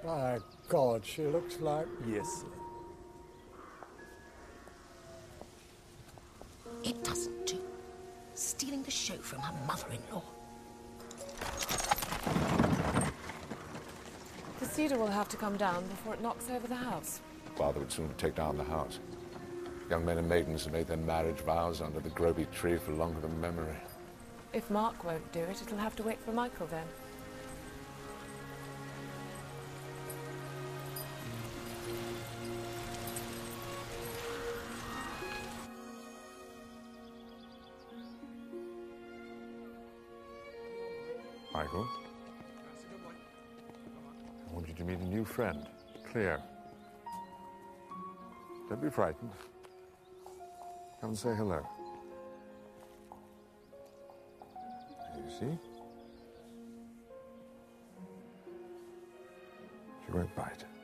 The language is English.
My God, she looks like... Yes, sir. It doesn't do. Stealing the show from her mother-in-law. The cedar will have to come down before it knocks over the house. Father would soon take down the house. Young men and maidens have made their marriage vows under the Groby tree for longer than memory. If Mark won't do it, it'll have to wait for Michael then. Michael? I want you to meet a new friend, Claire. Don't be frightened. Come and say hello. You see? She won't bite.